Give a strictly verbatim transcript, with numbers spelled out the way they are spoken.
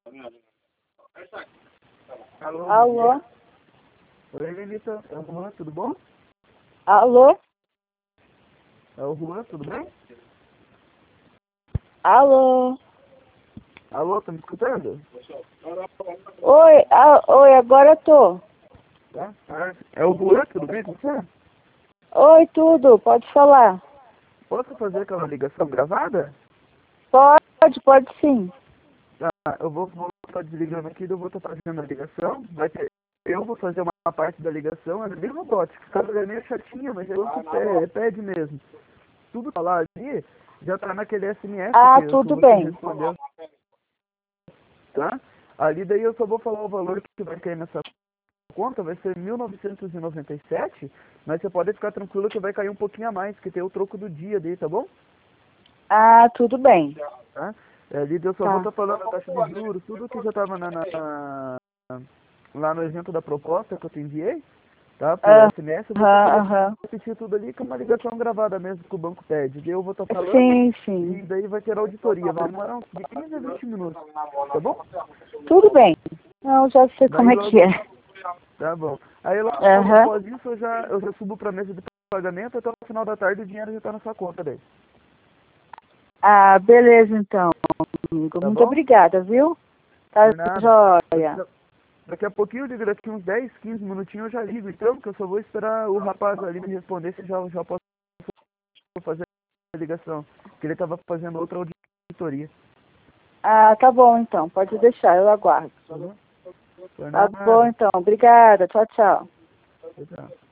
Alô? Alô? Oi, Lenita. É o Juan, tudo bom? Alô? É o Juan, tudo bem? Alô? Alô, tá me escutando? Oi, ah, oi, agora eu tô. Tá? Ah, é o Juan, tudo bem com você? Oi, tudo, pode falar. Posso fazer aquela ligação gravada? Pode, pode sim. Tá, eu vou, vou estar desligando aqui, eu vou estar fazendo a ligação. Vai ter, eu vou fazer uma parte da ligação, é bem robótica. O cara é meio chatinho, mas eu que pede, pede mesmo. Tudo falar ali já tá naquele S M S Ah, que, que tudo você bem. respondeu, tá? Ali daí eu só vou falar o valor que vai cair nessa conta, vai ser mil novecentos e noventa e sete, mas você pode ficar tranquilo que vai cair um pouquinho a mais, que tem o troco do dia daí, tá bom? Ah, tudo bem. Tá? É, ali eu só Tá. vou estar falando a taxa de juros, tudo que já estava na, na, lá no exemplo da proposta que eu te enviei, tá? Por Aham, S M S, eu vou estar aham. repetir tudo ali com uma ligação gravada mesmo que o banco pede. Daí eu vou estar falando Sim, sim. e daí vai ter auditoria, vai demorar uns de quinze a vinte minutos, tá bom? Tudo bem. Não, já sei como Daí é que logo, é. tá bom. Aí logo Aham. após isso eu já, eu já subo para a mesa de pagamento, até o final da tarde o dinheiro já está na sua conta daí, Ah, beleza então, amigo. tá Muito bom? obrigada, viu? Tá Por nada. joia. Daqui daqui a pouquinho, eu ligo, daqui uns dez, quinze minutinhos eu já ligo, então, que eu só vou esperar o rapaz ali me responder se já, já posso fazer a ligação, que ele estava fazendo outra auditoria. Ah, tá bom então. Pode deixar, eu aguardo. Tá bom? Por Tá bom nada. então. Obrigada. Tchau, tchau. Tchau, tchau.